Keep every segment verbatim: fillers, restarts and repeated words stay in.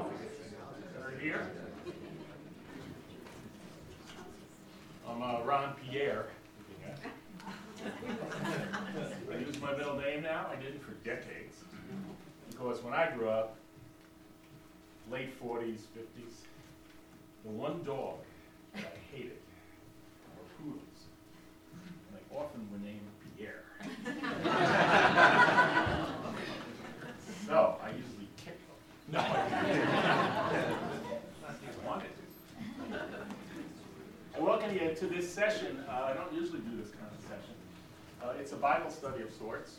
They're here. I'm uh, Ron Pierre. I use my middle name now. I didn't for decades. Because when I grew up, late forties, fifties, the one dog that I hated were poodles. And they often were named Pierre. So I usually kick them. No, I didn't. I wanted to. I welcome you to this session. Uh, I don't usually do this kind of session. Uh, it's a Bible study of sorts.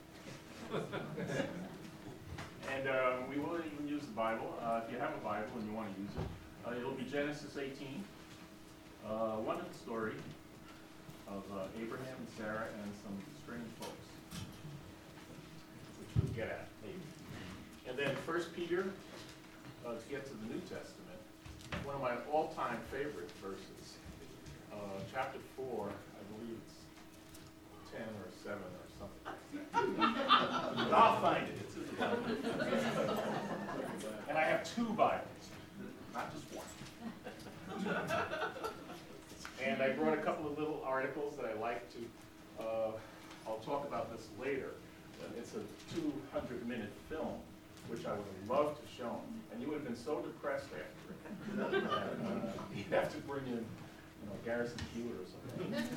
And uh, we will even use the Bible. Uh, if you have a Bible and you want to use it, uh, it'll be Genesis eighteen. Uh, one story of uh, Abraham and Sarah and some strange folks, which we'll get at, maybe. And then First Peter, uh, to get to the New Testament, one of my all-time favorite verses, uh, chapter four, I believe it's ten or seven or something like that. But I'll find it. It's in the Bible. And I have two Bibles, not just one. And I brought a couple of little articles that I like to, uh, I'll talk about this later. It's a two hundred minute film, which I would have loved to show, and you would have been so depressed after it. uh, you'd have to bring in, you know, Garrison Keillor or something.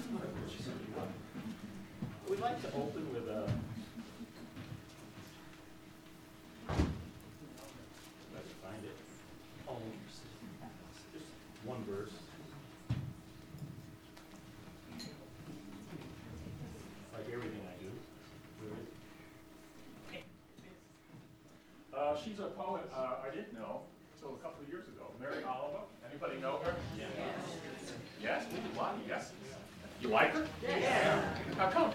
We'd like to open with a. Let me find it. Oh, just one verse. Like everything I do, really. Uh, she's a poet uh, I didn't know until a couple of years ago. Mary Oliver. Anybody know her? Yes. Yes? We did a lot of yeses. You like her? Yeah. How come?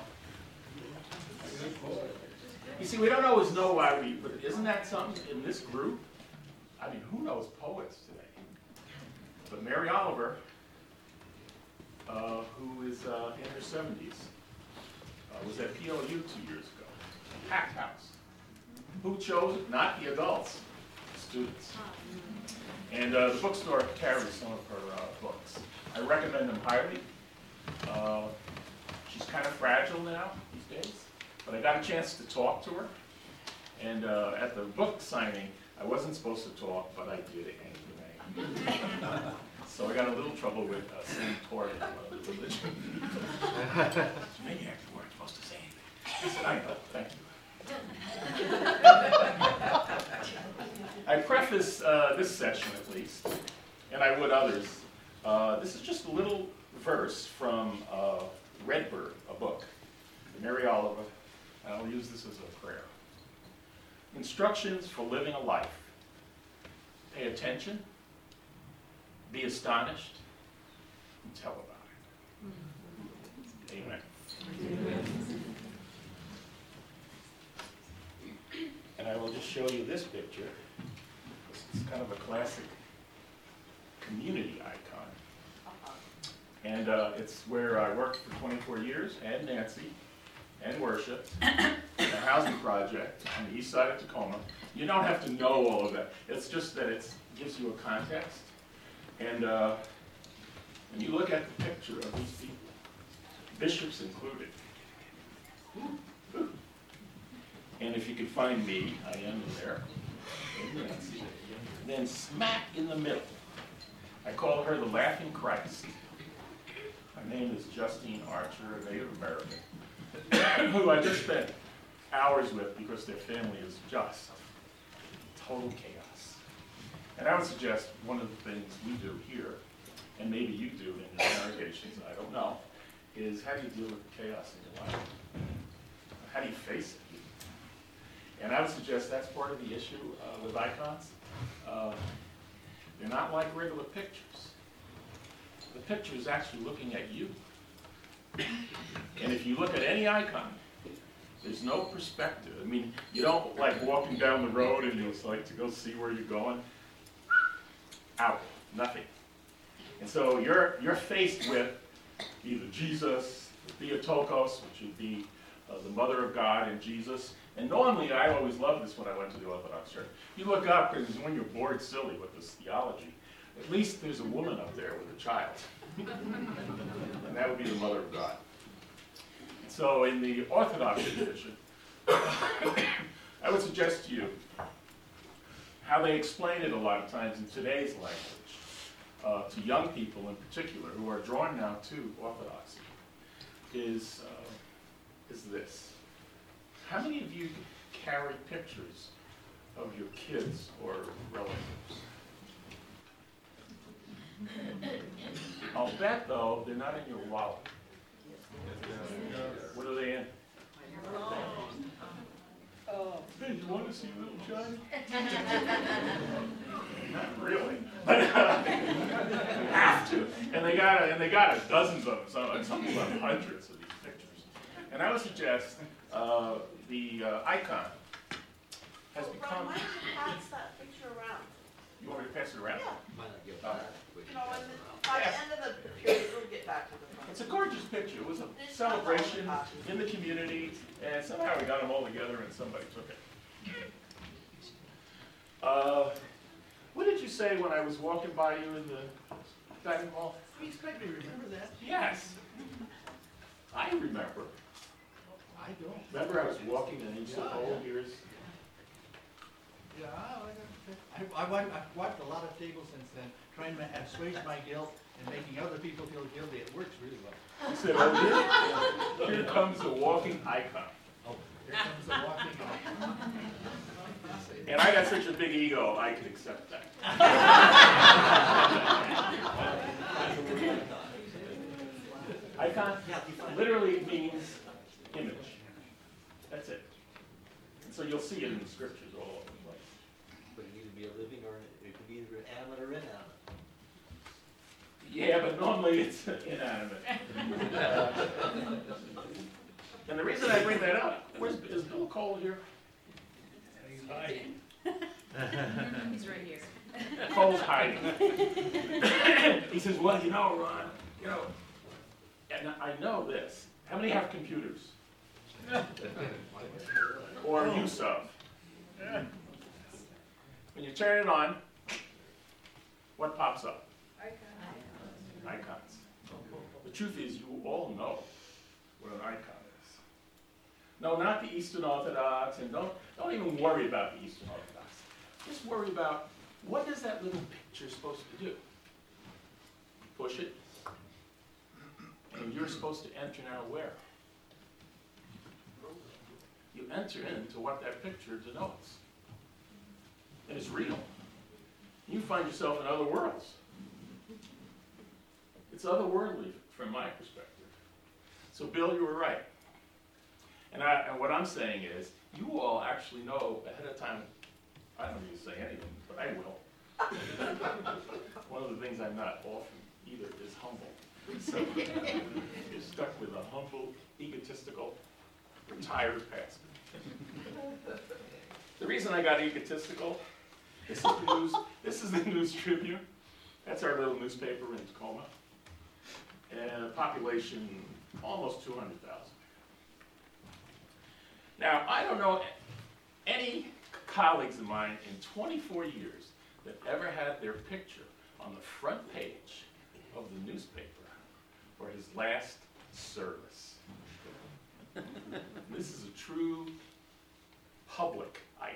You see, we don't always know why we, but isn't that something in this group? I mean, who knows poets today? But Mary Oliver, uh, who is uh, in her seventies, uh, was at P L U two years ago. Packed house. Who chose it? Not the adults, the students. And uh, the bookstore carries some of her uh, books. I recommend them highly. Uh, she's kind of fragile now these days, but I got a chance to talk to her. And uh, at the book signing, I wasn't supposed to talk, but I did it anyway. So I got a little trouble with uh, saying toward uh, the religion. Maybe you weren't supposed to say anything. I said, I know, thank you. I preface uh, this session, at least, and I would others. Uh, this is just a little verse from uh, Redbird, a book, Mary Oliver. I'll use this as a prayer. Instructions for living a life. Pay attention, be astonished, and tell about it. Amen. Amen. And I will just show you this picture. It's kind of a classic community icon. And uh, it's where I worked for twenty-four years, and Nancy, and worshiped, a housing project on the east side of Tacoma. You don't have to know all of that. It's just that it gives you a context. And uh, when you look at the picture of these people, bishops included. Ooh, ooh. And if you could find me, I am in there. And Nancy. Then smack in the middle, I call her the Laughing Christ. Her name is Justine Archer, a Native American, who I just spent hours with because their family is just total chaos. And I would suggest one of the things we do here, and maybe you do in your congregations, I don't know, is how do you deal with the chaos in your life? How do you face it? And I would suggest that's part of the issue uh, with icons. Uh, they're not like regular pictures. The picture is actually looking at you. And if you look at any icon, there's no perspective. I mean, you don't like walking down the road and it's like to go see where you're going. Out, nothing. And so you're you're faced with either Jesus, the Theotokos, which would be uh, the Mother of God, and Jesus, And normally, I always loved this when I went to the Orthodox Church. You look up, and when you're bored silly with this theology, at least there's a woman up there with a child. And that would be the Mother of God. So in the Orthodox tradition, I would suggest to you how they explain it a lot of times in today's language, uh, to young people in particular, who are drawn now to Orthodoxy, is, uh, is this. How many of you carry pictures of your kids or relatives? I'll bet, though, they're not in your wallet. What are they in? Oh. Hey, you want to see little Johnny? Not really, but uh, you have to. And they got a, and they got a dozens of them. Some, some people have hundreds of these pictures. And I would suggest uh, the uh, icon has Well, become. Ron, why don't you pass that picture around? You want me to pass it around? Yeah. Might not get Oh. back. We You can know, pass when it the, around. by Yeah. the end of the period, we'll get back to the front. It's a gorgeous picture. It was a celebration in the community, and somehow we got them all together and somebody took it. Uh, what did you say when I was walking by you in the dining hall? Please, Gregory, remember that? Yes. I remember. I don't. Remember I was walking and you said, oh, here's, Yeah, I, I, I, wiped, I've wiped a lot of tables since then, trying to assuage my guilt and making other people feel guilty. It works really well. he said, oh, here, here comes a walking icon. Oh, here comes the walking icon. And I got such a big ego, I could accept that. Icon literally means image. That's it. And so you'll see it in the scriptures all over the place. But it can either be a living or it could be either animate or inanimate. Yeah, but normally it's inanimate. Uh, and the reason I bring that up, where's, is Bill Cole here? He's hiding. He's right here. Cole's hiding. He says, well, you know, Ron, you know, and I know this. How many have computers? Or use of? When you turn it on, what pops up? Icons. The truth is, you all know what an icon is. No, not the Eastern Orthodox, and don't, don't even worry about the Eastern Orthodox. Just worry about, what is that little picture supposed to do? Push it, and you're supposed to enter now where? You enter into what that picture denotes. And it's real. You find yourself in other worlds. It's otherworldly from my perspective. So Bill, you were right. And, I, and what I'm saying is, you all actually know ahead of time, I don't need to say anything, but I will. One of the things I'm not often either is humble. So you're stuck with a humble, egotistical, retired pastor. The reason I got egotistical, this is the news, this is the News Tribune. That's our little newspaper in Tacoma. And a population almost two hundred thousand. Now, I don't know any colleagues of mine in twenty-four years that ever had their picture on the front page of the newspaper for his last service. This is a true public icon.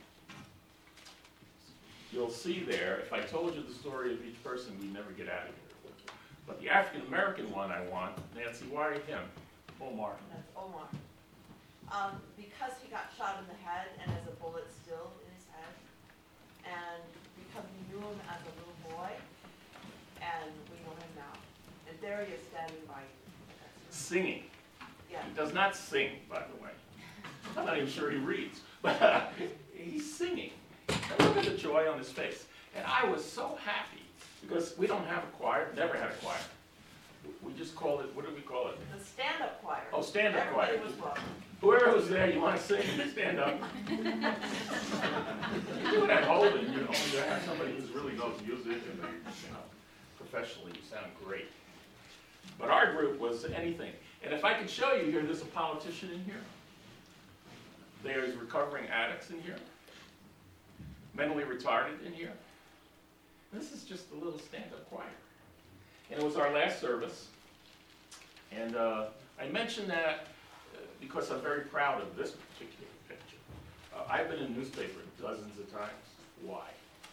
You'll see there, if I told you the story of each person, we'd never get out of here. But the African-American one I want, Nancy, why him? Omar. That's Omar. Um, because he got shot in the head and has a bullet still in his head, and because we knew him as a little boy, and we know him now. And there he is standing by you. Singing. Yeah. He does not sing, by the way. I'm not even sure he reads. But uh, he's singing. And look at the joy on his face. And I was so happy because we don't have a choir, never had a choir. We just called it, what do we call it? The stand-up choir. Oh, stand-up choir. Everybody was welcome. Whoever was there, you want to sing, stand up. You do it at Holden, you know, you have somebody who really knows music and they, you know, professionally, you sound great. But our group was anything. And if I could show you here, there's a politician in here. There's recovering addicts in here, mentally retarded in here. This is just a little stand-up choir. And it was our last service. And uh, I mention that uh, because I'm very proud of this particular picture. Uh, I've been in newspapers dozens of times. Why?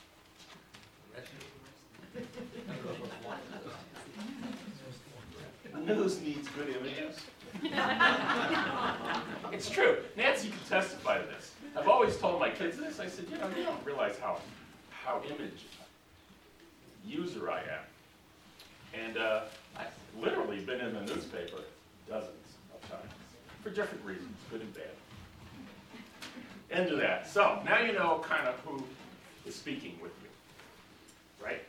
The news needs good images. It's true. Nancy can testify to this. I've always told my kids this. I said, you know, you don't realize how, how image user I am. And uh, I've literally been in the newspaper dozens of times for different reasons, good and bad. End of that. So now you know kind of who is speaking with you, right?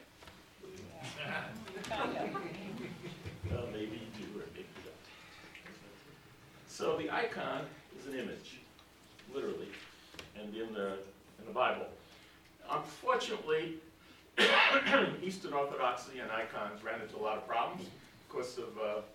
Well, maybe you do or maybe you don't. So the icon is an image, literally, and in the in the Bible. Unfortunately, Eastern Orthodoxy and icons ran into a lot of problems because of, uh, of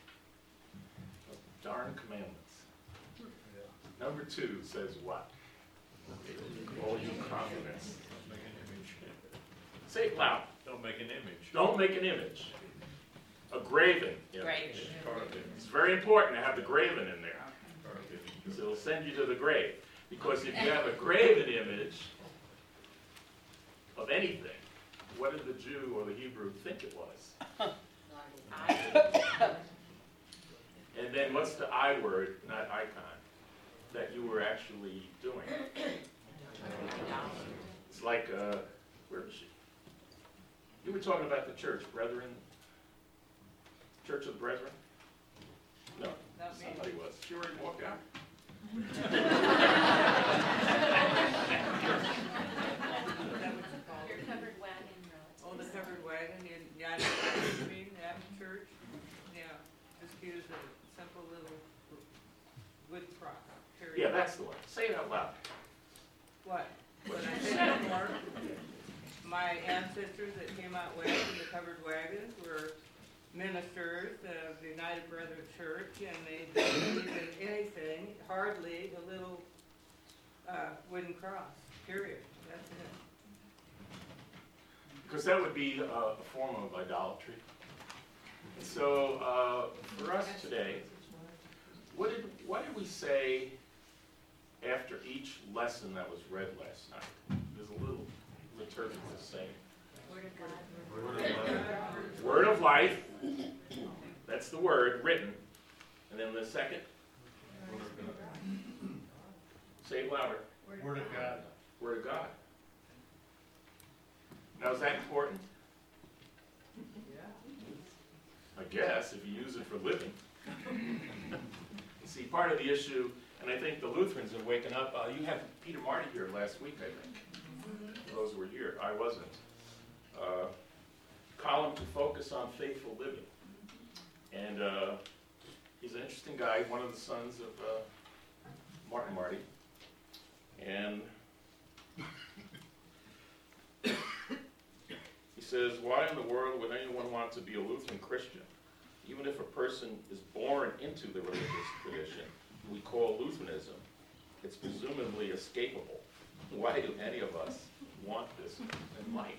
darn commandments. Number two says what? All you compliments. Say it loud. Don't make an image. Don't make an image. A graven image. Right. It's very important to have the graven in there. Because it'll send you to the grave. Because if you have a graven image of anything, what did the Jew or the Hebrew think it was? And then what's the I word, not icon, that you were actually doing? It's like, uh, where is she? You were talking about the church, brethren. Church of the Brethren? No, somebody was. She already walked out. Your covered wagon relative. Oh, the covered wagon in United Street, that church? Yeah, just use a simple little wood cross, period. Yeah, that's the one. Say it out loud. What? What I said before, my ancestors that came out west in the covered wagons were ministers of the United Brethren Church, and they didn't believe in anything, hardly a little uh, wooden cross, period. That's it. Because that would be uh, a form of idolatry. So uh, for us today, what did, what did we say after each lesson that was read last night? There's a little liturgical saying. Word of God. Word of life, that's the word, written. And then the second? Say it louder. Word of God. Word of God. Now, is that important? I guess, if you use it for living. You see, part of the issue, and I think the Lutherans are waking up, uh, you had Peter Marty here last week, I think. For those who were here, I wasn't. Uh, column to focus on faithful living. And uh, he's an interesting guy, one of the sons of uh, Martin Marty. And he says, why in the world would anyone want to be a Lutheran Christian? Even if a person is born into the religious tradition we call Lutheranism, it's presumably escapable. Why do any of us want this in life?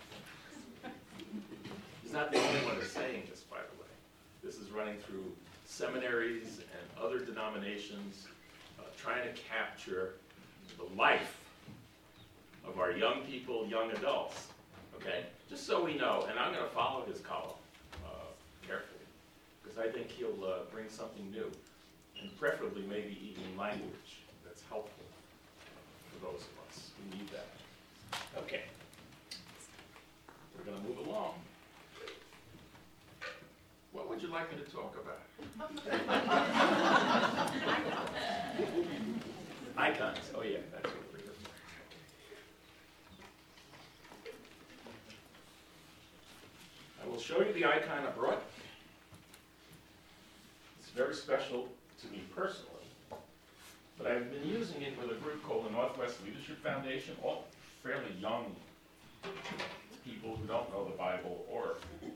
He's not the only one who's saying this, by the way. This is running through seminaries and other denominations, uh, trying to capture the life of our young people, young adults, okay? Just so we know, and I'm going to follow his column uh, carefully, because I think he'll uh, bring something new, and preferably maybe even language that's helpful for those of us who need that. Okay, we're going to move along. What would you like me to talk about? Icons. Oh yeah, that's what we're here for. I will show you the icon I brought. It's very special to me personally, but I've been using it with a group called the Northwest Leadership Foundation, all fairly young people who don't know the Bible or.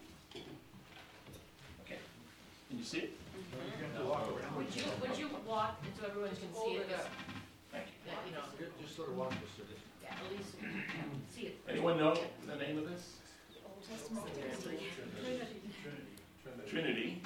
Okay, can you see it? Would you, would you walk so everyone can see it? Thank you. You know, ju- just sort of walk us through this. Yeah, at least we can see it. Anyone know the name of this? Old Testament. Trinity. Trinity.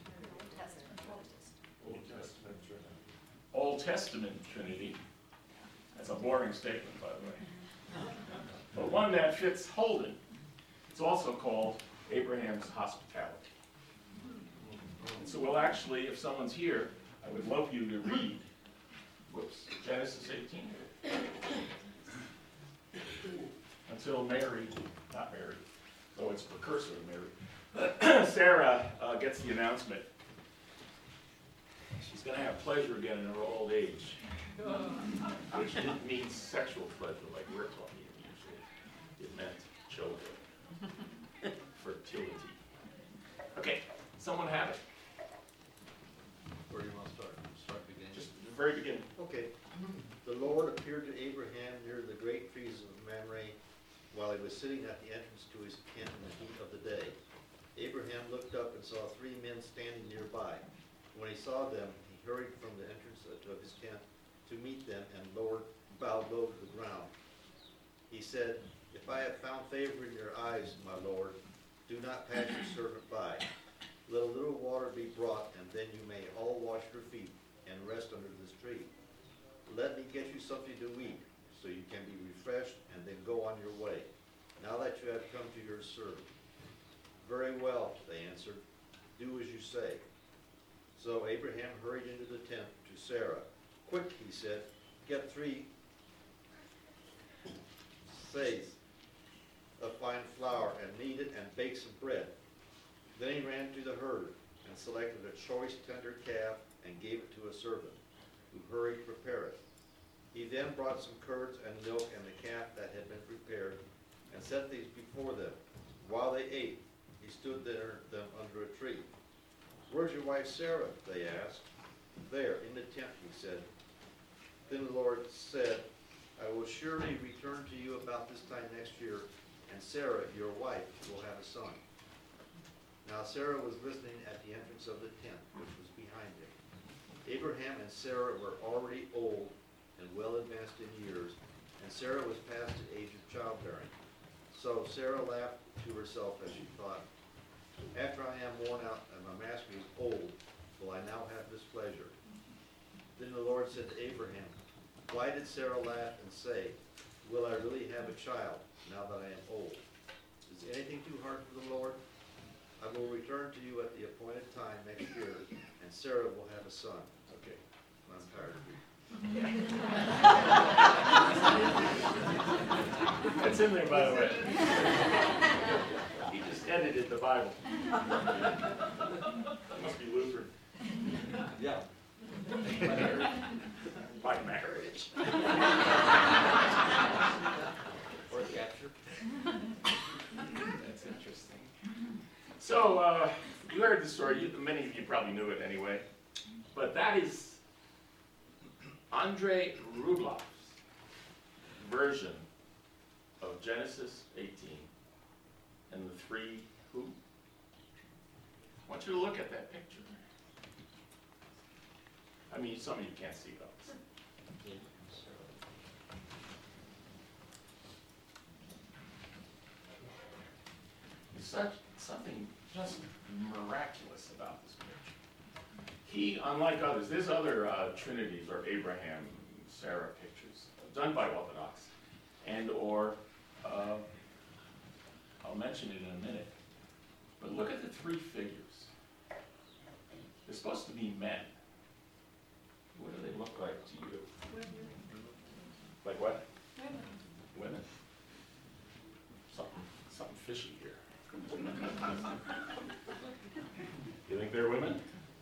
Old Testament Trinity. Old Testament Trinity. That's a boring statement, by the way. But one that fits Holden. It's also called Abraham's Hospitality. And so we'll actually, if someone's here, I would love you to read, whoops, Genesis eighteen. Until Mary, not Mary, though it's precursor to Mary, Sarah uh, gets the announcement. She's going to have pleasure again in her old age, which didn't mean sexual pleasure like we're talking usually. It meant children, fertility. Okay, someone have it? Where do you want to start? Start beginning? Just the very beginning. Okay. The Lord appeared to Abraham near the great trees of Mamre while he was sitting at the entrance to his tent in the heat of the day. Abraham looked up and saw three men standing nearby. When he saw them, he hurried from the entrance of his tent to meet them and lowered, bowed low to the ground. He said, "If I have found favor in your eyes, my Lord, do not pass your servant by. Let a little water be brought, and then you may all wash your feet and rest under this tree. Let me get you something to eat, so you can be refreshed, and then go on your way, now that you have come to your servant." "Very well," they answered. "Do as you say." So Abraham hurried into the tent to Sarah. "Quick," he said, "get three seahs of fine flour and knead it and bake some bread." Then he ran to the herd and selected a choice tender calf and gave it to a servant, who hurried to prepare it. He then brought some curds and milk and the calf that had been prepared and set these before them. While they ate, he stood there them under a tree. "Where's your wife Sarah?" they asked. "There, in the tent," he said. Then the Lord said, "I will surely return to you about this time next year, and Sarah, your wife, will have a son." Now Sarah was listening at the entrance of the tent, which was behind him. Abraham and Sarah were already old and well advanced in years, and Sarah was past the age of childbearing. So Sarah laughed to herself as she thought, "After I am worn out and my master is old, will I now have this pleasure?" Then the Lord said to Abraham, "Why did Sarah laugh and say, 'Will I really have a child now that I am old?' Is anything too hard for the Lord? I will return to you at the appointed time next year, and Sarah will have a son." Okay. I'm tired of you. That's in there, by the way. He just edited the Bible. That must be Lutheran. Yeah. By marriage. Or capture. That's interesting. So, uh, you heard the story. You, many of you probably knew it anyway. But that is Andrei Rublov's version of Genesis eighteen and the three who? I want you to look at that picture. I mean, some of you can't see those. There's such something just miraculous about this picture. He, unlike others, there's other uh, Trinities or Abraham, Sarah pictures done by Orthodox, and or uh, I'll mention it in a minute. But look at the three figures. They're supposed to be men. What do they look like to you? Like what? Women. Women. Something, something fishy here. You think they're women?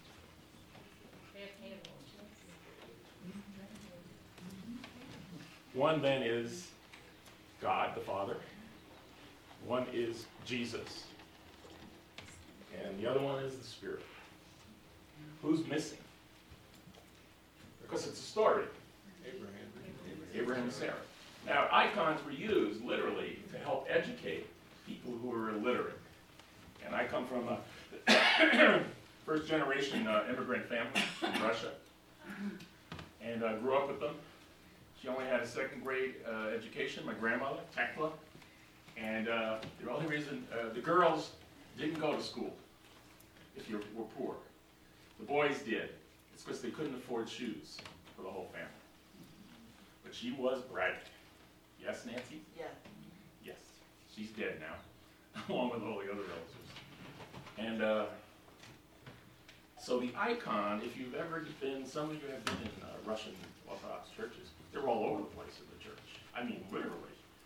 One then is God the Father. One is Jesus. And the other one is the Spirit. Who's missing? Because it's a story. Abraham. Abraham and Sarah. Now, icons were used literally to help educate people who were illiterate. And I come from a first generation uh, immigrant family from Russia. And I grew up with them. She only had a second grade uh, education, my grandmother, Tekla. And uh, the only reason, uh, the girls didn't go to school if you were poor. The boys did. It's because they couldn't afford shoes for the whole family. But she was bright. Yes, Nancy? Yeah. Yes. She's dead now, along with all the other relatives. And uh, so the icon, if you've ever been, some of you have been in uh, Russian Orthodox churches, they're all over the place in the church. I mean, literally.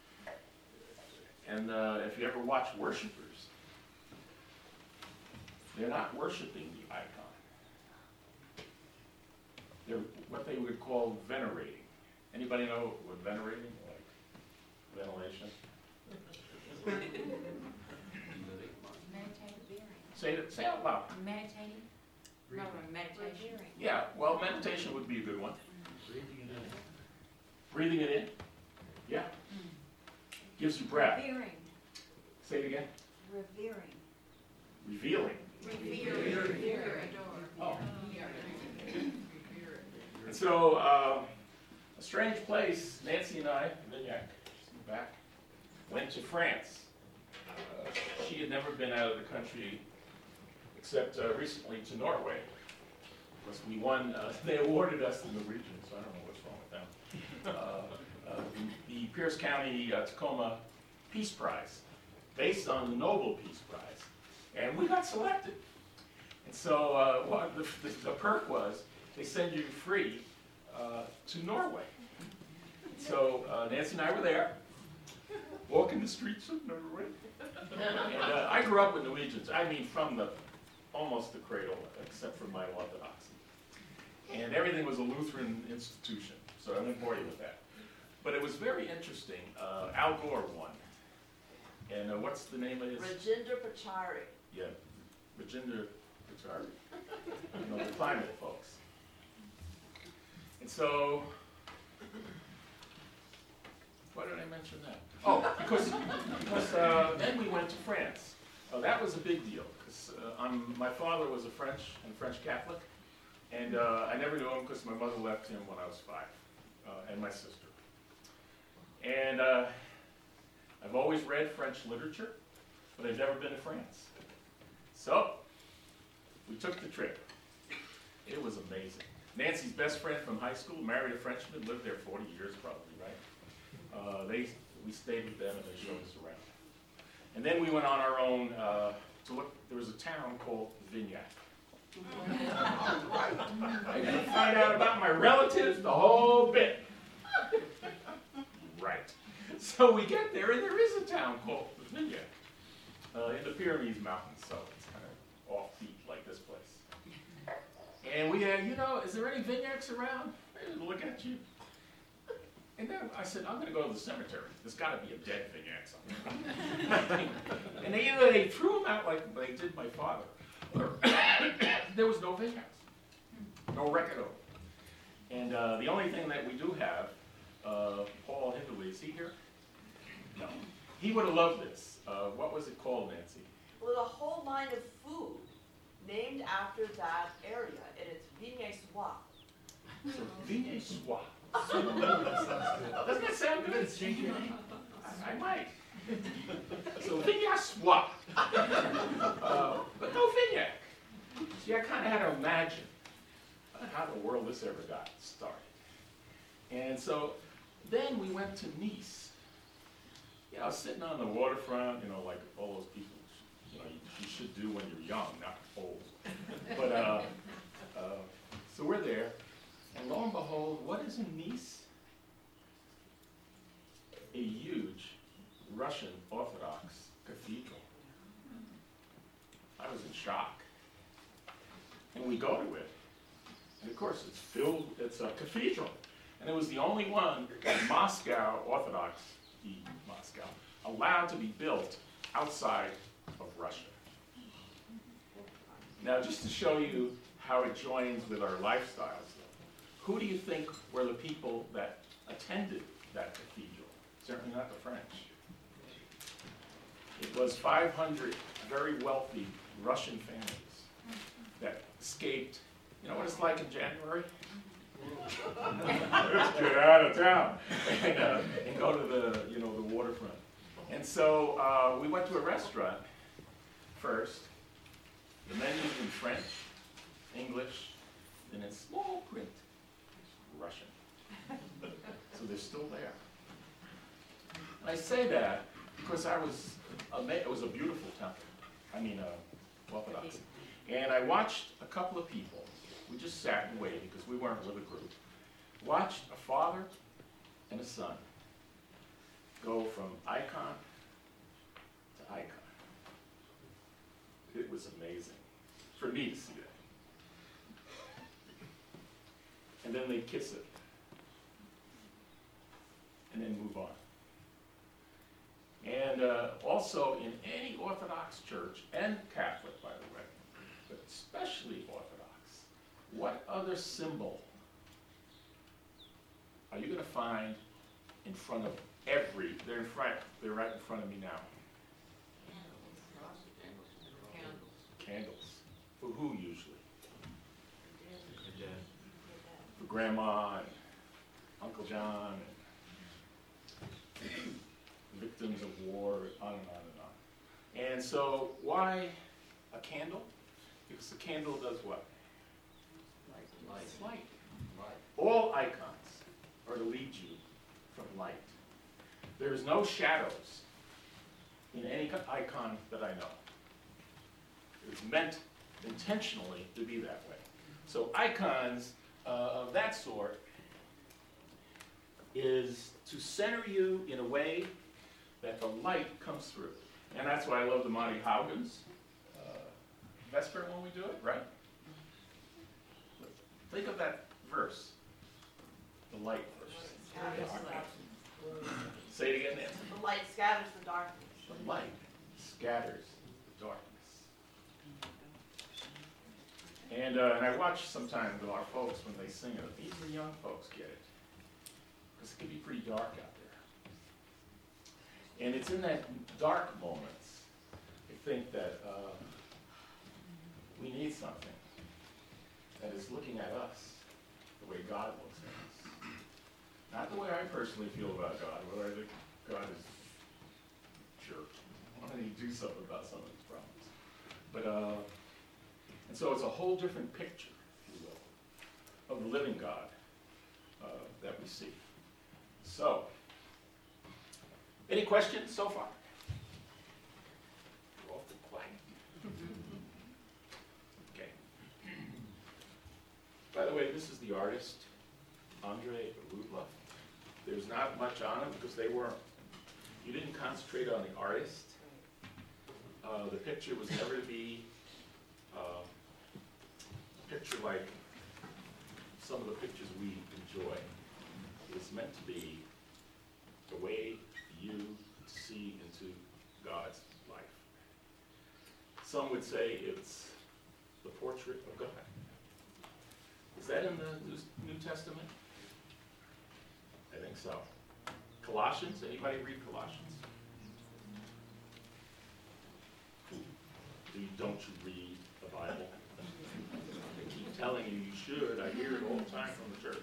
And uh, if you ever watch worshipers, they're not worshiping the icon. They're what they would call venerating. Anybody know what venerating, like ventilation? Meditative bearing. Say it, say it out loud. Meditating? No, meditation. Yeah, well, meditation would be a good one. Breathing it in. Breathing it in, yeah. Gives you breath. Revering. Say it again. Revering. Revealing. Revering. Revering. Oh. And so, uh, a strange place, Nancy and I, Vignac, she's back, went to France. Uh, she had never been out of the country except uh, recently to Norway. Because we won, uh, they awarded us the Norwegian, so I don't know what's wrong with them. Uh, uh, the, the Pierce County uh, Tacoma Peace Prize, based on the Nobel Peace Prize. And we got selected. And so uh, what the, the, the perk was, they send you free uh, to Norway. So uh, Nancy and I were there, walking the streets of Norway. And uh, I grew up with Norwegians. I mean, from the almost the cradle, except for my Orthodoxy. And everything was a Lutheran institution, so I won't bore you with that. But it was very interesting. Uh, Al Gore won. And uh, what's the name of his? Rajinder Pachari. Yeah, Rajinder Pachari. You know, the climate folks. And so, why did I mention that? Oh, because, because uh, then we went to France. Uh, that was a big deal, because uh, I'm, my father was a French and French Catholic, and uh, I never knew him because my mother left him when I was five, uh, and my sister. And uh, I've always read French literature, but I've never been to France. So, we took the trip. It was amazing. Nancy's best friend from high school married a Frenchman, lived there forty years probably, right? Uh, they, we stayed with them and they showed us around. And then we went on our own uh, to look, there was a town called Vignac. I got to find out about my relatives, the whole bit. Right. So we get there and there is a town called Vignac uh, in the Pyrenees Mountains, so it's kind of offbeat like this place. And we, uh, you know, is there any Vignacs around? They look at you. And then I said, I'm going to go to the cemetery. There's got to be a dead Vignac somewhere. And they either they threw them out like they did my father, or there was no Vignacs, no record of them. And uh, the only thing that we do have, uh, Paul Hindley, is he here? No. He would have loved this. Uh, what was it called, Nancy? Well, a whole line of food named after that area, and it's Vignac-Soie. So, Vignac-Soie. That sounds good. Doesn't that sound You good? didn't change your name? I, I might. So Vignac-Soie. Uh, but no Vignac. See, I kind of had to imagine how the world this ever got started. And so then we went to Nice. You know, sitting on the waterfront, you know, like all those people, you know, you, you should do when you're young, not old. But, uh, uh, so we're there, and lo and behold, what is in Nice? A huge Russian Orthodox cathedral. I was in shock. And we go to it, and of course it's filled, it's a cathedral. And it was the only one in Moscow, Orthodox, the Moscow, allowed to be built outside of Russia. Now, just to show you how it joins with our lifestyles, who do you think were the people that attended that cathedral? Certainly not the French. It was five hundred very wealthy Russian families that escaped. You know what it's like in January? Let's get out of town and, uh, and go to the, you know, the waterfront. And so uh, we went to a restaurant first. The menu's in French, English, and in small print, Russian. So they're still there. And I say that because I was, ama- it was a beautiful temple. I mean, uh, Orthodox. And I watched a couple of people. We just sat and waited because we weren't with a group. Watched a father and a son go from icon to icon. It was amazing for me to see that. And then they kiss it. And then move on. And uh, also in any Orthodox church, and Catholic by the way, but especially Orthodox, what other symbol are you going to find in front of every, they're in front, they're right in front of me now. Candles. For who usually? For Grandma and Uncle John and victims of war, on and on and on. And so why a candle? Because the candle does what? Light. Light. Light. All icons are to lead you from light. There is no shadows in any icon that I know. It's meant intentionally to be that way. So icons uh, of that sort is to center you in a way that the light comes through. And that's why I love the Monty Haugens uh, Vesper when we do it, right? Think of that verse, the light verse. Scatters the- Say it again, Nancy. The light scatters the darkness. The light scatters the darkness. And, uh, and I watch sometimes with our folks when they sing it. These are young folks get it. Because it can be pretty dark out there. And it's in that dark moments, I think that uh, we need something that is looking at us the way God looks at us. Not the way I personally feel about God, where I think God is a jerk. Why don't you do something about some of these problems? But, uh, and so it's a whole different picture, if you will, of the living God uh, that we see. So, any questions so far? You're awful quiet. Okay. By the way, this is the artist, Andrei Rublev. There's not much on him because they weren't, you didn't concentrate on the artist. Uh, the picture was never to be uh, a picture like some of the pictures we enjoy. It's meant to be the way you see into God's life. Some would say it's the portrait of God. Is that in the New Testament? I think so. Colossians, anybody read Colossians? Do you, don't you read the Bible? I keep telling you you should. I hear it all the time from the church.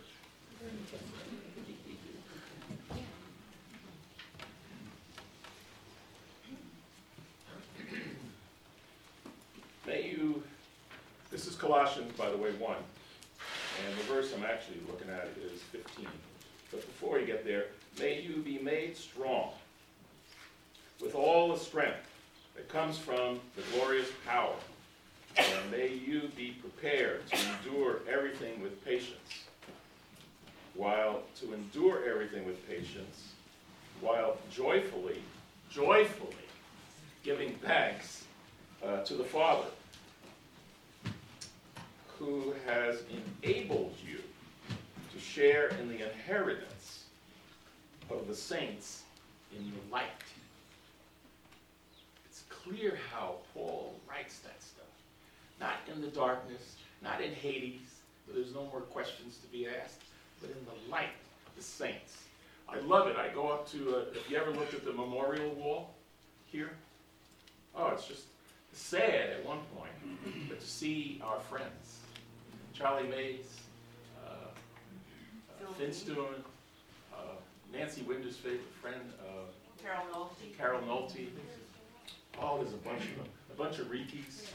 May you, this is Colossians, by the way, one. And the verse I'm actually looking at is fifteen. But before you get there, may you be made strong with all the strength that comes from the glorious power. And may you be prepared to endure everything with patience. While to endure everything with patience, while joyfully, joyfully giving thanks uh, to the Father, who has enabled you to share in the inheritance of the saints in the light. It's clear how Paul writes that stuff. Not in the darkness, not in Hades, where there's no more questions to be asked, but in the light, the saints. I love it. I go up to, uh, if you ever looked at the memorial wall here, oh, it's just sad at one point, but to see our friends, Charlie Mays, uh, Finstuen, uh, Nancy Winder's favorite friend, uh, Carol Nolte. Carol Nolte. Oh, there's a bunch of them, a bunch of Rickies.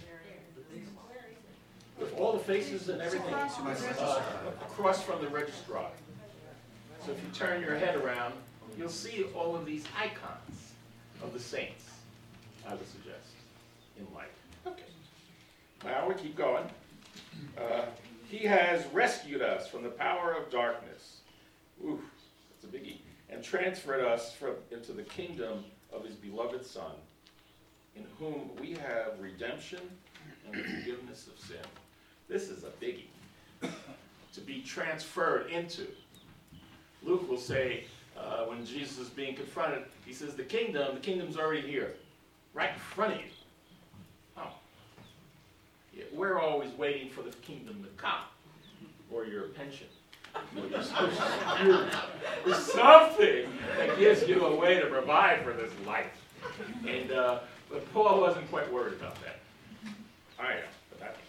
With all the faces and everything, uh, across from the registrar. So if you turn your head around, you'll see all of these icons of the saints, I would suggest, in light. Okay. Now we keep going. Uh, he has rescued us from the power of darkness. Ooh, that's a biggie. And transferred us from, into the kingdom of his beloved Son, in whom we have redemption and the forgiveness of sin. This is a biggie. To be transferred into. Luke will say, uh, when Jesus is being confronted, he says, the kingdom, the kingdom's already here. Right in front of you. Oh. Yeah, we're always waiting for the kingdom to come. Or your pension. Or your social security. Or something that gives you a way to provide for this life. And uh, but Paul wasn't quite worried about that. I am, but that.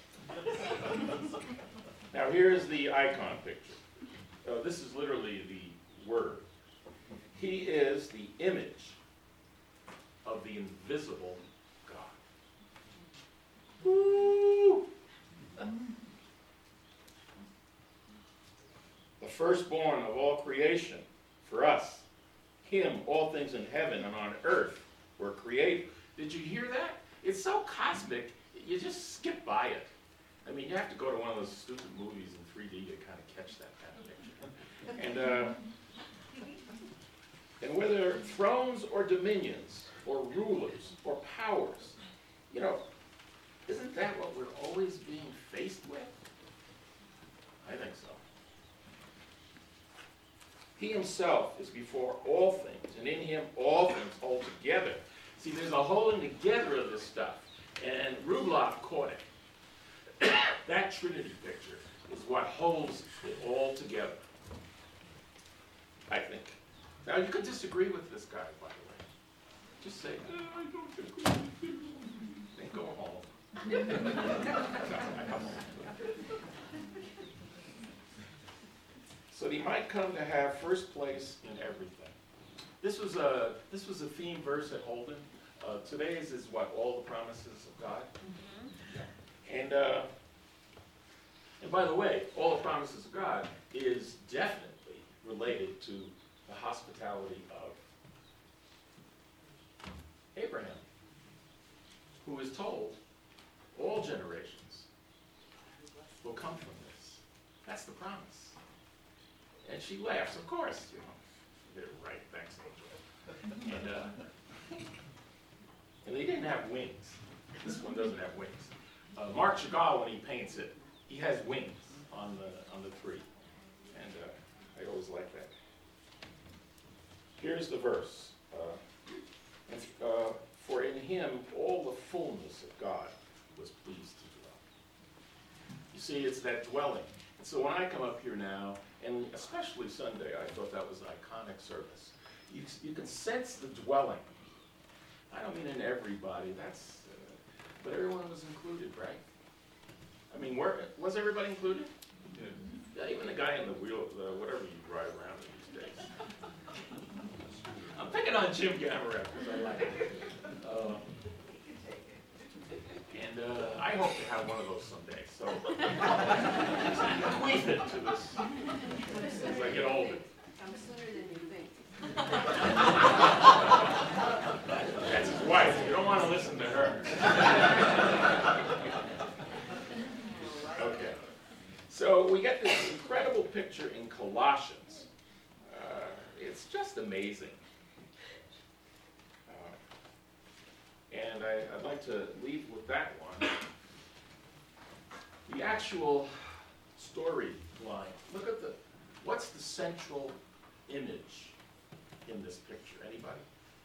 Now here's the icon picture. Uh, this is literally the word. He is the image of the invisible God. Woo! The firstborn of all creation, for us. Him, all things in heaven and on earth were created. Did you hear that? It's so cosmic, you just skip by it. I mean, you have to go to one of those stupid movies in three D to kind of catch that kind of picture. And, uh, and whether thrones or dominions or rulers or powers, you know, isn't that what we're always being faced with? I think so. He himself is before all things, and in him all things hold together. See, there's a holding together of this stuff, and Rubloff caught it. That Trinity picture is what holds it all together, I think. Now, you could disagree with this guy, by the way. Just say, oh, I don't agree with you. Then go home. No, I come home. So he might come to have first place in everything. This was a this was a theme verse at Holden. Uh, today's is what, all the promises of God. Mm-hmm. Yeah. And uh, and by the way, all the promises of God is definitely related to the hospitality of Abraham, who is told all generations will come from this. That's the promise. And she laughs, of course, you know. You did it right, thanks, Angel. And, uh, and they didn't have wings. This one doesn't have wings. Uh, Marc Chagall, when he paints it, he has wings on the on the tree. And uh, I always like that. Here's the verse. Uh, and, uh, For in him all the fullness of God was pleased to dwell. You see, it's that dwelling. And so when I come up here now, and especially Sunday, I thought that was an iconic service. You, you can sense the dwelling. I don't mean in everybody, that's, uh, but everyone was included, right? I mean, where, was everybody included? Yeah. Yeah, even the guy in the wheel, the, whatever you drive around in these days. I'm picking on Jim Gamarek because I like it. Uh, and uh, I hope to have one of those someday. So bequeath it to this as I get older. I'm sooner than you think. That's his wife. You don't want to listen to her. Okay. So we get this incredible picture in Colossians. Uh, it's just amazing. And I, I'd like to leave with that one. The actual storyline. Look at the, what's the central image in this picture? Anybody?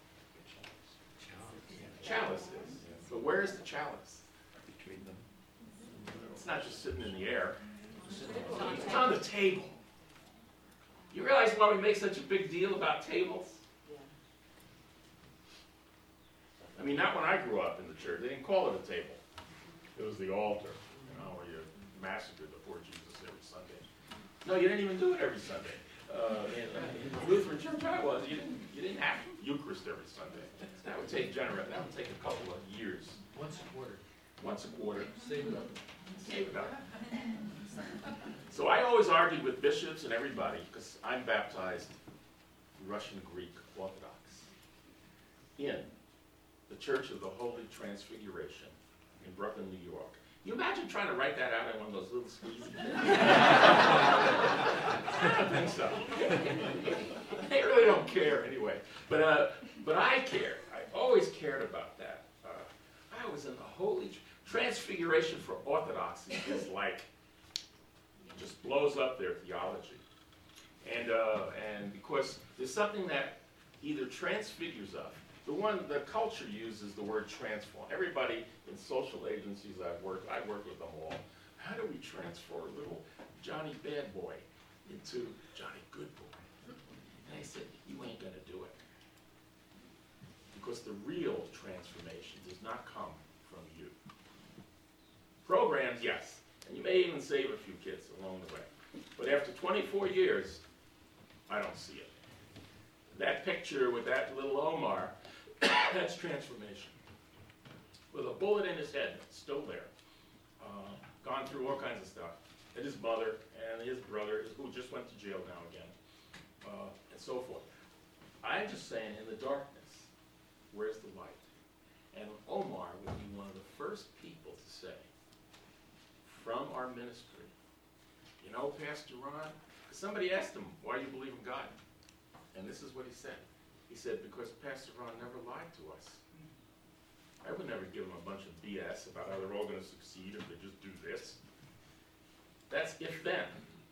Chalice is. But where is the chalice? Between them. It's not just sitting in the air. It's on the table. You realize why we make such a big deal about tables? I mean, not when I grew up in the church. They didn't call it a table. It was the altar, you know, where you massacred the poor Jesus every Sunday. No, you didn't even do it every Sunday. Uh, in, in the Lutheran church I was, you didn't, you didn't have Eucharist every Sunday. That would take gener- that would take a couple of years, Once a quarter. once a quarter. Save it up. Save it up. So I always argued with bishops and everybody, because I'm baptized Russian Greek Orthodox in the Church of the Holy Transfiguration in Brooklyn, New York. You imagine trying to write that out in one of those little squeezy things? I don't think so. They really don't care anyway. But uh, but I care. I always cared about that. Uh, I was in the Holy Transfiguration for Orthodoxy is like just blows up their theology, and uh, and because there's something that either transfigures us. The one, the culture uses the word transform. Everybody in social agencies I've worked, I work with them all. How do we transfer little Johnny Bad Boy into Johnny Good Boy? And I said, you ain't gonna do it. Because the real transformation does not come from you. Programs, yes. And you may even save a few kids along the way. But after twenty-four years, I don't see it. That picture with that little Omar, that's transformation. With a bullet in his head, still there. Uh, gone through all kinds of stuff. And his mother and his brother, who just went to jail now again, uh, and so forth. I'm just saying, in the darkness, where's the light? And Omar would be one of the first people to say, from our ministry, you know, Pastor Ron, because somebody asked him, why do you believe in God? And this is what he said. He said, because Pastor Ron never lied to us. I would never give them a bunch of B S about how they're all going to succeed if they just do this. That's if then.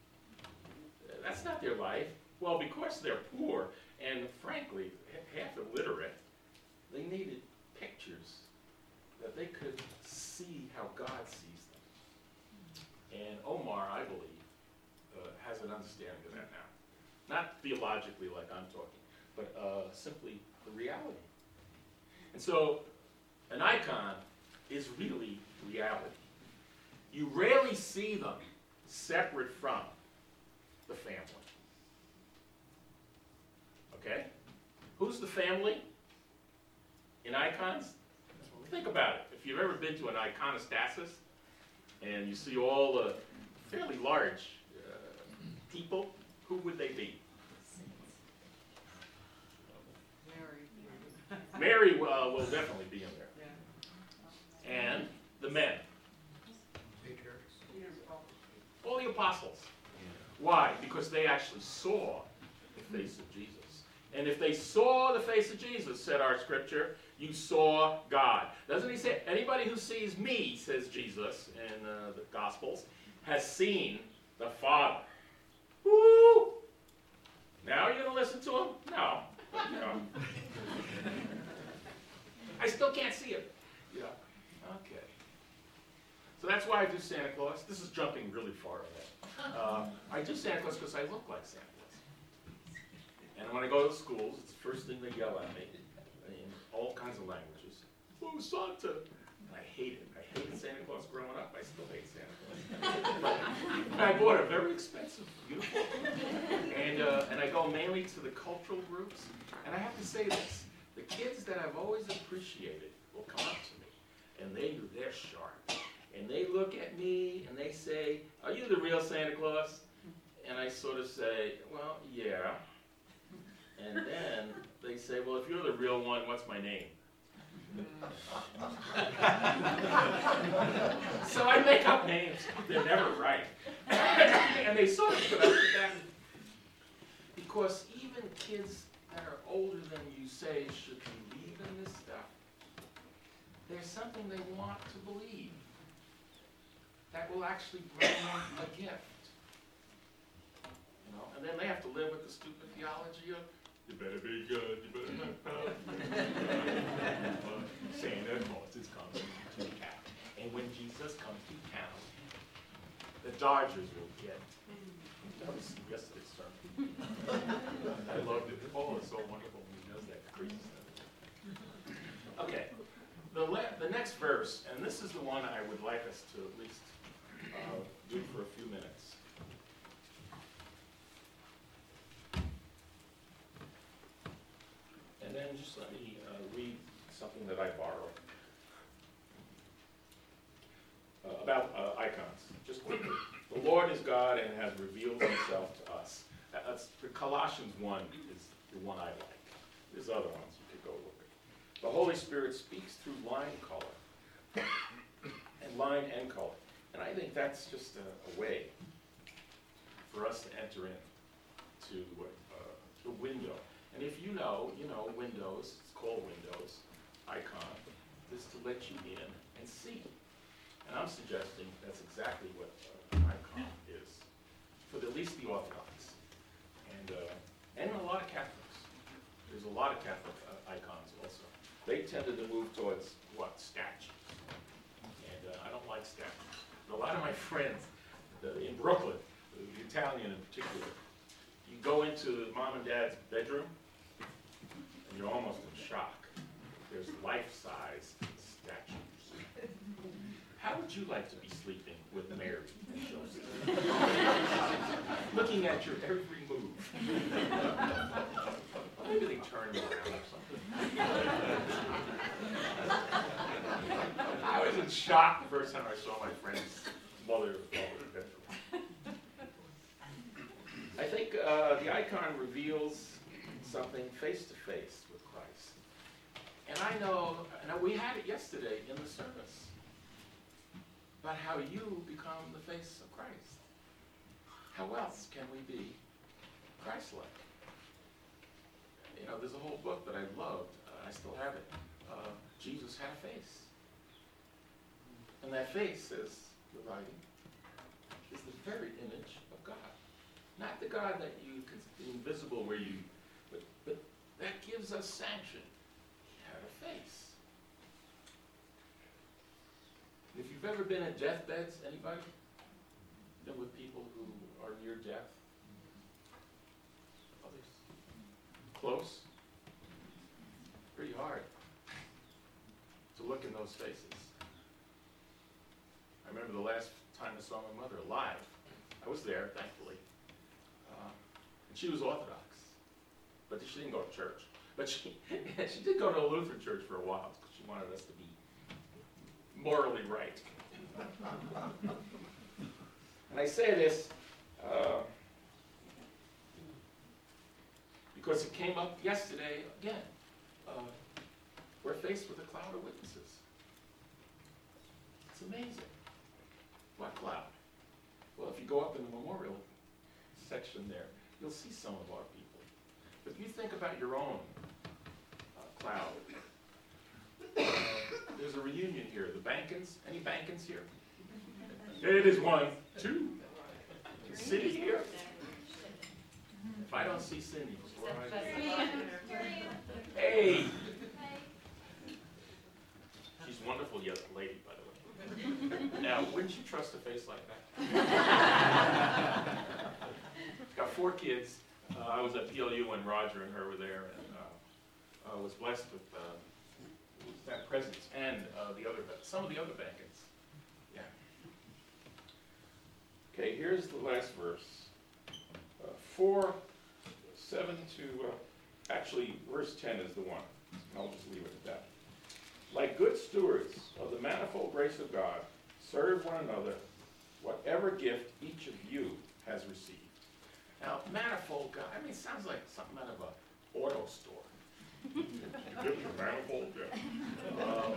That's not their life. Well, because they're poor and frankly half illiterate, they needed pictures that they could see how God sees them. And Omar, I believe, uh, has an understanding of that now. Not theologically like I'm talking, but uh, simply the reality. And so an icon is really reality. You rarely see them separate from the family. Okay? Who's the family in icons? Think about it. If you've ever been to an iconostasis and you see all the fairly large uh, people, who would they be? Mary. Mary uh, will definitely be in there. Yeah. And the men. All the apostles. Why? Because they actually saw the face of Jesus. And if they saw the face of Jesus, said our scripture, you saw God. Doesn't he say, anybody who sees me, says Jesus in uh, the Gospels, has seen the Father. Woo! Now you're going to listen to him? No. But, you know. I still can't see it. Yeah. Okay. So that's why I do Santa Claus. This is jumping really far ahead. Uh, I do Santa Claus because I look like Santa Claus. And when I go to schools, it's the first thing they yell at me in all kinds of languages. Oh, Santa! And I hate it. I hated Santa Claus growing up. I still hate Santa Claus. I bought a very expensive uniform. And, uh, and I go mainly to the cultural groups. And I have to say this. The kids that I've always appreciated will come up to me. And they, they're sharp. And they look at me and they say, are you the real Santa Claus? And I sort of say, well, yeah. And then they say, well, if you're the real one, what's my name? So I make up names. They're never right. And they sort of put up with that. Because even kids that are older than you say should believe in this stuff, there's something they want to believe that will actually bring them a gift. You know, and then they have to live with the stupid theology of, you better be good, you better not Santa Claus is coming to town. And when Jesus comes to town, the Dodgers will get. That was yesterday's sermon. I loved it. Oh, it's so wonderful when he does that crazy stuff. Okay, the, le- the next verse, and this is the one I would like us to at least uh, do for a few minutes. and just let me uh, read something that I borrowed uh, about uh, icons, just quickly. The Lord is God and has revealed himself to us. That- That's, Colossians one is the one I like. There's other ones you could go look at. The Holy Spirit speaks through line color, and line and color. And I think that's just a, a way for us to enter in to uh, the window. And if you know, you know, Windows, it's called Windows, icon, is to let you in and see. And I'm suggesting that's exactly what uh, an icon is, for the, at least the Orthodox. And, uh, and a lot of Catholics. There's a lot of Catholic uh, icons also. They tended to move towards, what, statues. And uh, I don't like statues. But a lot of my friends uh, in Brooklyn, the Italian in particular, you go into mom and dad's bedroom, and you're almost in shock. There's life-size statues. How would you like to be sleeping with Mary and Joseph? Looking at your every move. Maybe they turn them around or something. I was in shock the first time I saw my friend's mother fall in the bedroom. I think uh, the icon reveals something face-to-face with Christ. And I know, and we had it yesterday in the service, about how you become the face of Christ. How else can we be Christ-like? You know, there's a whole book that I loved, uh, I still have it. Uh, Jesus had a face. And that face, says the writing, is the very image of God. Not the God that you can be invisible where you, but, but that gives us sanction. He had a face. If you've ever been at deathbeds, anybody? Been with people who are near death? Others? Close? Pretty hard to look in those faces. I remember the last time I saw my mother alive. I was there, thankfully. Uh, and she was Orthodox, but she didn't go to church. But she, she did go to a Lutheran church for a while because she wanted us to be morally right. And I say this uh, because it came up yesterday again. Uh, we're faced with a cloud of witnesses. It's amazing. What cloud? Well, if you go up in the memorial section there, you'll see some of our people. But you think about your own uh, cloud. Uh, there's a reunion here. The Bankins. Any Bankins here? It is one, two. Is Cindy here? If I don't see Cindy before I do. Hey! She's a wonderful young lady, by the way. Now, wouldn't you trust a face like that? Got four kids. Uh, I was at P L U when Roger and her were there, and uh, I was blessed with uh, that presence and uh, the other, some of the other Bankins. Yeah. Okay, here's the last verse. Uh, four, seven to, uh, actually, verse ten is the one. I'll just leave it at that. Like good stewards of the manifold grace of God, serve one another, whatever gift each of you has received. Now, manifold God, I mean, it sounds like something out of an auto store. You give me a manifold, yeah. Um,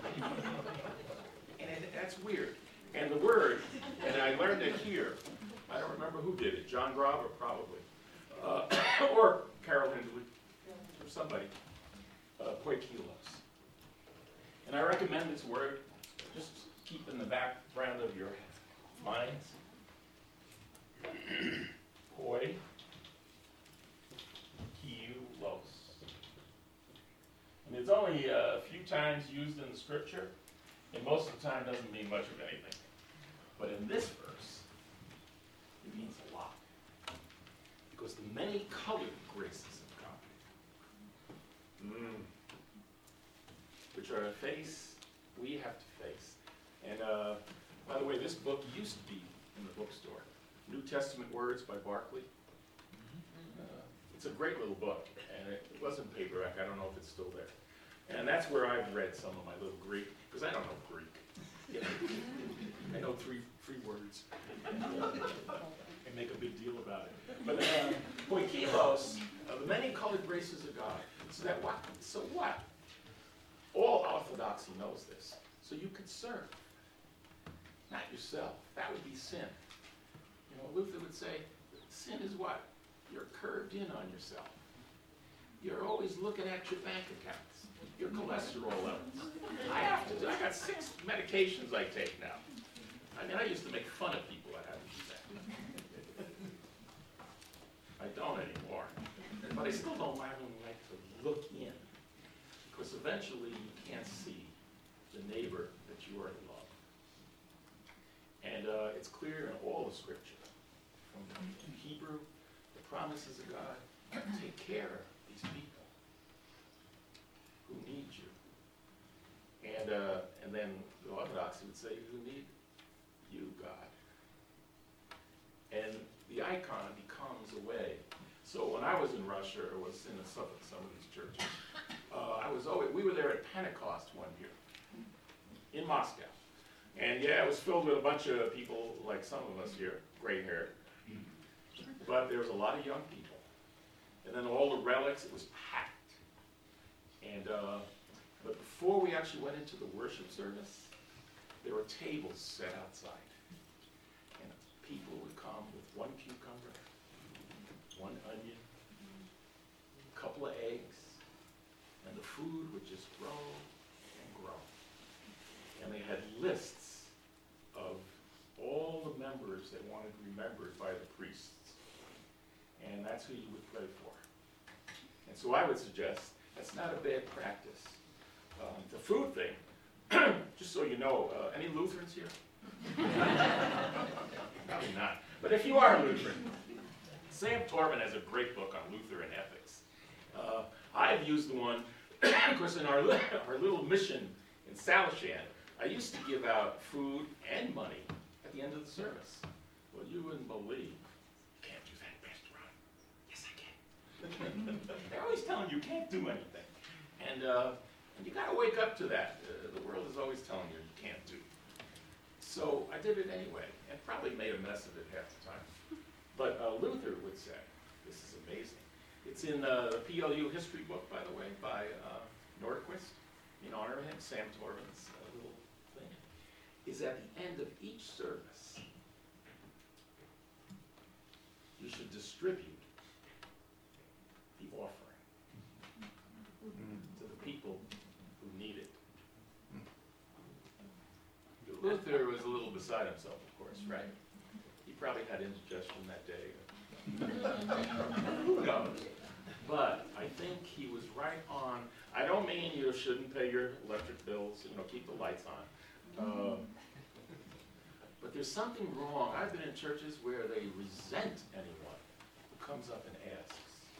and it, that's weird. And the word, and I learned it here, I don't remember who did it, John Graber probably, uh, or Carol Hindley, or somebody, uh, poikilos. And I recommend this word, just keep in the background of your minds. Poi, kiulos. And it's only a few times used in the scripture, and most of the time doesn't mean much of anything. But in this verse, it means a lot. Because the many colored graces of God, mm, which are a face we have to face. And uh, by the way, this book used to be in the bookstore. New Testament Words by Barclay. Uh, it's a great little book, and and it wasn't paperback, I don't know if it's still there. And that's where I've read some of my little Greek, because I don't know Greek. You know, I know three, three words. And make a big deal about it. But uh, Poikilos, uh, the many colored graces of God. So that what? So what? All orthodoxy knows this. So you could serve, not yourself. That would be sin. You know, Luther would say, sin is what? You're curved in on yourself. You're always looking at your bank accounts, your cholesterol levels. I have to, I got six medications I take now. I mean, I used to make fun of people that had to do that. I don't anymore. But I still don't like to look in. Because eventually you can't see the neighbor that you already love. And uh, it's clear in all the scripture, from Hebrew, the promises of God, take care of these people who need you. And, uh, and then the Orthodoxy would say, who need you, God. And the icon becomes a way. So when I was in Russia, or was in some of, some of these churches, uh, I was always, we were there at Pentecost one year in Moscow. And yeah, it was filled with a bunch of people like some of us here, gray hair. But there was a lot of young people. And then all the relics, it was packed. And, uh, but before we actually went into the worship service, there were tables set outside. And people would come with one cucumber, one onion, a couple of eggs, and the food would just grow and grow. And they had lists of all the members they wanted remembered by the priests. And that's who you would pray for. And so I would suggest that's not a bad practice. Um, the food thing, just so you know, uh, any Lutherans here? Probably not. But if you are Lutheran, Sam Torben has a great book on Lutheran ethics. Uh, I've used the one, of course, in our, our little mission in Salishan, I used to give out food and money at the end of the service. Well, you wouldn't believe. You can't do that, Pastor Ron. Yes, I can. They're always telling you you can't do anything. And, uh, and you got to wake up to that. Uh, the world is always telling you you can't do. So I did it anyway, and probably made a mess of it half the time. But uh, Luther would say, this is amazing. It's in uh, the P L U history book, by the way, by uh, Nordquist, in honor of him, Sam Torben's uh, little thing, is at the end of each service, you should distribute the offering to the people who need it. Luther was a little beside himself, of course, right? He probably had indigestion that day. Who knows? But I think he was right on. I don't mean you shouldn't pay your electric bills, you know, keep the lights on. Um, but there's something wrong. I've been in churches where they resent anyone who comes up and asks.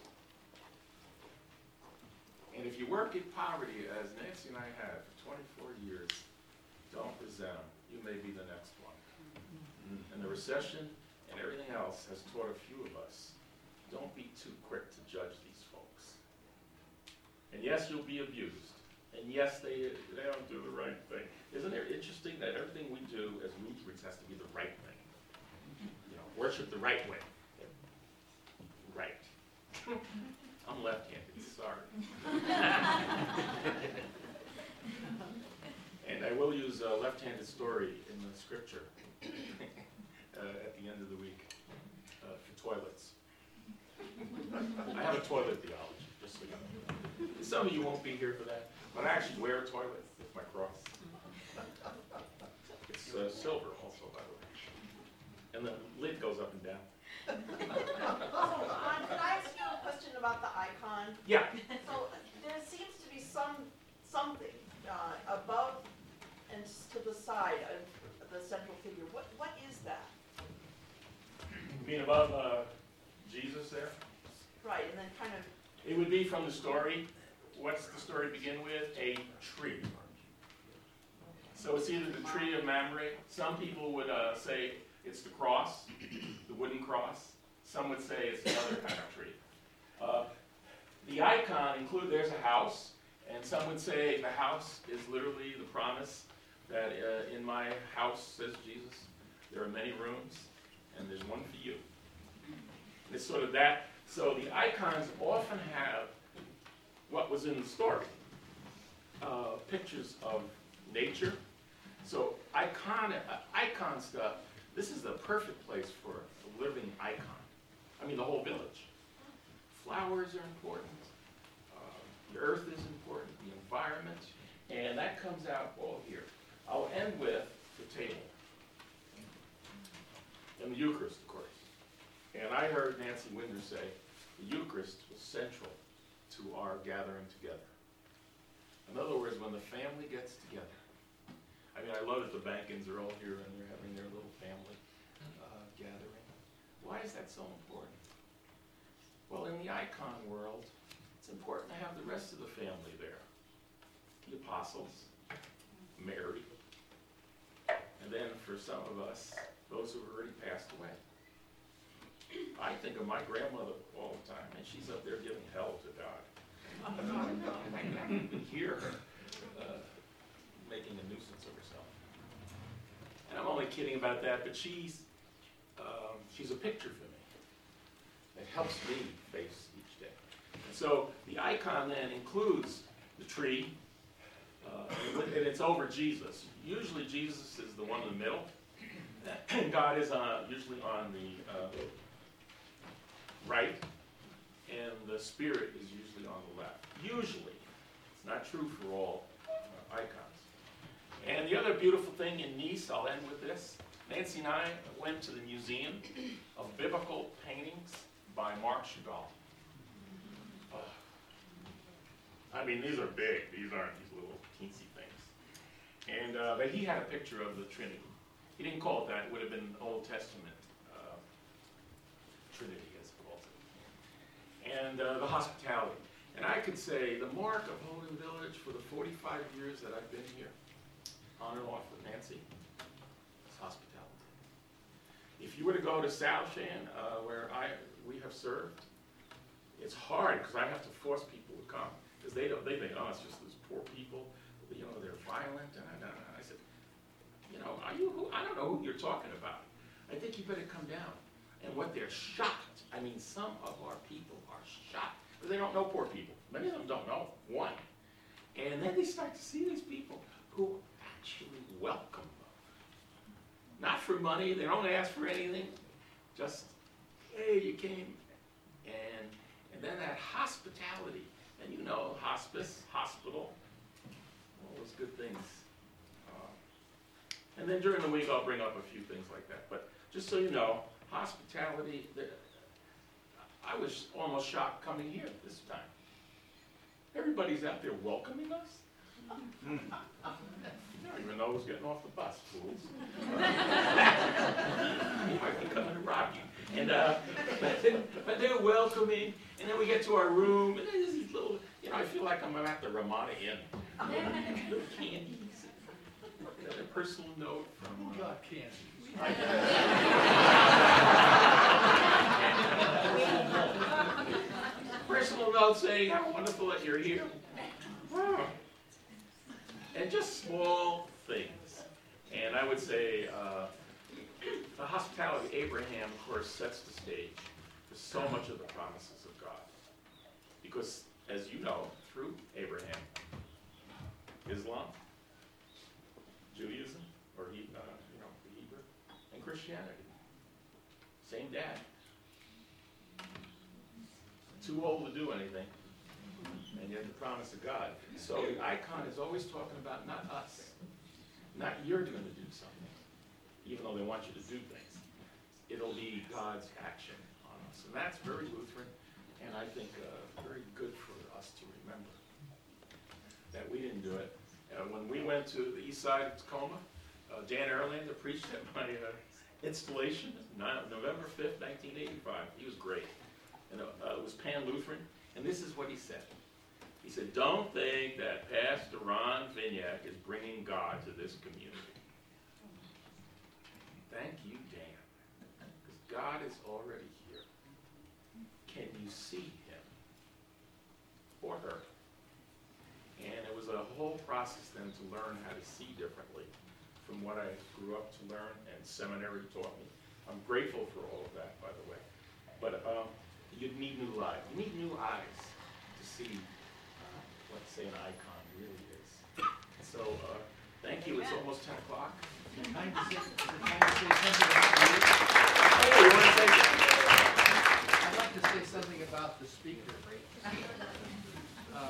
And if you work in poverty, as Nancy and I have for twenty-four years, don't resent them. You may be the next one. And the recession and everything else has taught a few of us, don't be too quick to judge these folks. And yes, you'll be abused. And yes, they, they don't do the right thing. Isn't it interesting that everything we do as Lutherans has to be the right thing? You know, worship the right way. Right. I'm left-handed, sorry. And I will use a left-handed story in the scripture uh, at the end of the week uh, for toilets. I have a toilet theology, just so you know. Some of you won't be here for that, but I actually wear a toilet with my cross. It's uh, silver also, by the way. And the lid goes up and down. So, um, can I ask you a question about the icon? Yeah. So, there seems to be some, something uh, above and s- to the side of the central figure. What, what is that? You mean above uh, Jesus there? Right, and then kind of, It would be from the story. What's the story begin with? A tree. So it's either the tree of Mamre. Some people would uh, say it's the cross, the wooden cross. Some would say it's another kind of tree. Uh, the icon include, there's a house, and some would say the house is literally the promise that uh, in my house, says Jesus, there are many rooms, and there's one for you. And it's sort of that. So the icons often have what was in the story. Uh, pictures of nature. So icon, uh, icon stuff, this is the perfect place for a living icon. I mean, the whole village. Flowers are important. Uh, the earth is important, the environment, and that comes out all here. I'll end with the table. And the Eucharist, of course. And I heard Nancy Winder say the Eucharist was central to our gathering together. In other words, when the family gets together. I mean, I love that the Bankins are all here and they're having their little family uh, gathering. Why is that so important? Well, in the icon world, it's important to have the rest of the family there. The apostles, Mary, and then for some of us, those who have already passed away. I think of my grandmother all the time, and she's up there giving hell to God. I can't even hear her uh, making a nuisance of herself. And I'm only kidding about that, but she's um, she's a picture for me. It helps me face each day. And so the icon then includes the tree, uh, and it's over Jesus. Usually Jesus is the one in the middle. God is uh, usually on the uh, right, and the Spirit is usually on the left. Usually. It's not true for all uh, icons. And the other beautiful thing in Nice, I'll end with this. Nancy and I went to the Museum of Biblical Paintings by Marc Chagall. Uh, I mean, these are big. These aren't these little teensy things. And uh, but he had a picture of the Trinity. He didn't call it that. It would have been Old Testament uh, Trinity, as he calls it. And uh, the hospitality. And I could say the mark of Holden Village for the forty-five years that I've been here, on and off with Nancy, is hospitality. If you were to go to Southshan, uh, where I we have served, it's hard because I have to force people to come because they don't. They think, oh, it's just those poor people. You know, they're violent. And I, and I said, you know, are you? Who? I don't know who you're talking about. I think you better come down. And what they're shocked. I mean, some of our people are shocked because they don't know poor people. Many of them don't know one. And then they start to see these people who actually welcome them. Not for money. They don't ask for anything. Just, hey, you came. And and then that hospitality. And you know, hospice, hospital, all those good things. Uh, and then during the week, I'll bring up a few things like that. But just so you know, hospitality, the, I was almost shocked coming here this time. Everybody's out there welcoming us. You don't even know who's getting off the bus, fools. He might be coming to rob you. And, uh, but, but they're welcoming, and then we get to our room, and there's these little, you know, I feel like I'm at the Ramada Inn. Little candies. A personal note from... Who got candy? Personal note saying how wonderful that you're here. Wow. And just small things. And I would say uh, the hospitality of Abraham, of course, sets the stage for so much of the promises of God. Because, as you know, through Abraham, Islam, Judaism, or he, uh, you know, the Hebrew, and Christianity. Same dad. Too old to do anything, and yet the promise of God. So the icon is always talking about not us, not you're going to do something, even though they want you to do things. It'll be God's action on us, and that's very Lutheran, and I think uh, very good for us to remember that we didn't do it. Uh, when we went to the east side of Tacoma, uh, Dan Erlander preached at my uh, installation, November fifth, nineteen eighty-five. He was great. And uh, it was Pan-Lutheran, and this is what he said. He said, don't think that Pastor Ron Vignac is bringing God to this community. Thank you, Dan, because God is already here. Can you see him? whole process then to learn how to see differently from what I grew up to learn and seminary taught me. I'm grateful for all of that, by the way. But um, you need new light. You need new eyes to see uh, what, say, an icon really is. So, uh, thank you. It's almost ten o'clock. Is it time to say, is it time to say something about you? Oh, you want to say something? I'd like to say something about the speaker. Uh,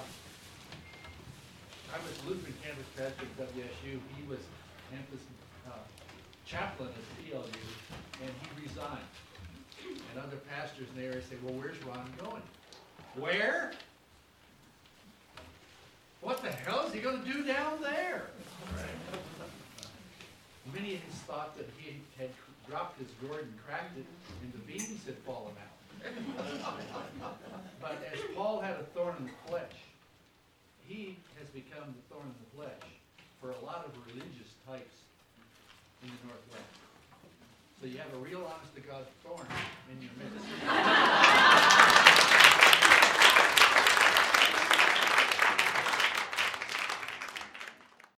I was Lutheran campus pastor at W S U. He was campus uh, chaplain at P L U, and he resigned. And other pastors in the area say, well, where's Ron going? Where? What the hell is he going to do down there? Many of us thought that he had dropped his gourd and cracked it, and the beams had fallen out. But as Paul had a thorn in the flesh, he has become the thorn in the flesh for a lot of religious types in the Northwest. So you have a real honest to God thorn